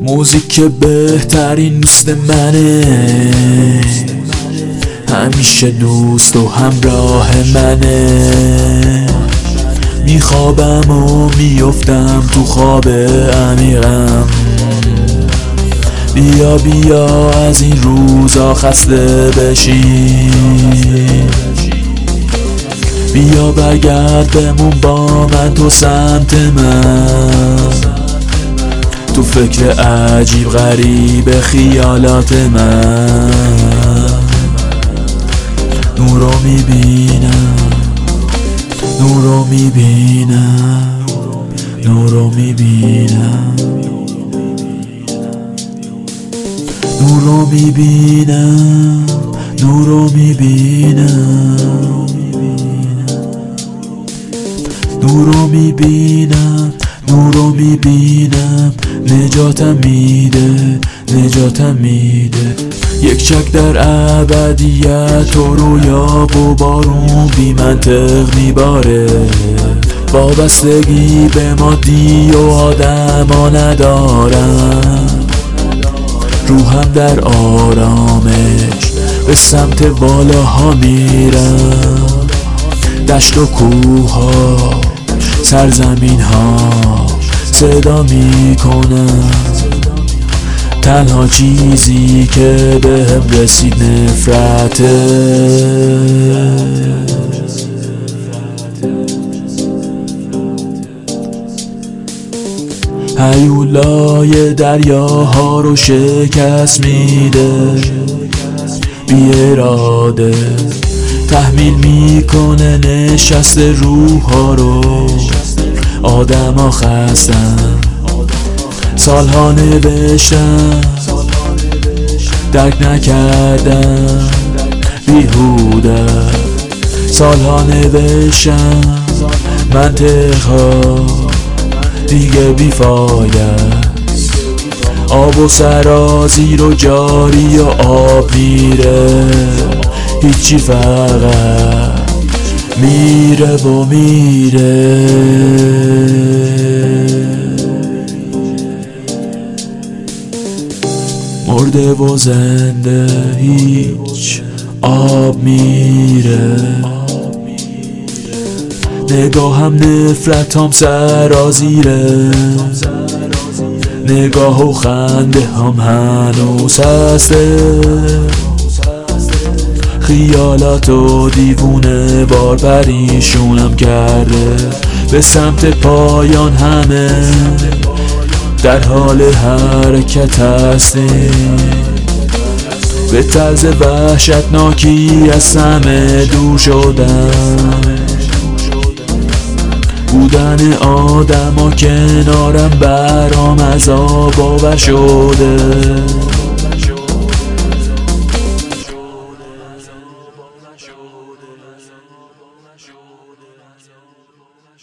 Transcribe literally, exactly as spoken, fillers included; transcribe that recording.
موزیک بهترین دوست منه، همیشه دوست و همراه منه. میخوابم و میفتم تو خواب عمیقم، بیا بیا از این روزا خسته بشی، بیا برگرد بمون با من تو سمت من، تو فکر عجیب غریب خیالات من. نورو میبینم، نورو میبینم، نورو میبینم، نورو میبینم، نورو میبینم، نورو میبینم، نورو میبینم. نجاتم میده، نجاتم میده. یک چک در ابدیت و رویا و بارون بی منطق میباره. وابستگی به مادی و آدم ها ندارم، روحم در آرامش به سمت بالاها میرم. دشت و کوه ها، سرزمین ها صدا میکنم. تنها چیزی که بهم رسید نفرته. هیولای دریاها رو شکست میده، بی اراده تحمیل میکنه نشست روح ها رو. آدم ها خستن، سالها نوشتن، درک نکردن، بیهوده. سالها نوشتن منطقها دیگه بیفایده. آب و سرازیر و جاری و آب میره، هیچی فقط میره و میره. مرده و زنده هیچ آب میره. نگاهم نفرتام سرازیره، نگاه و خنده هم هنوز هسته. خیالات و دیوونه بار پریشونم کرده. به سمت پایان همه در حال حرکت هستیم، به طرز وحشتناکی از همه دور شدم. بودن آدم ها کنارم برام عذاب آور شده.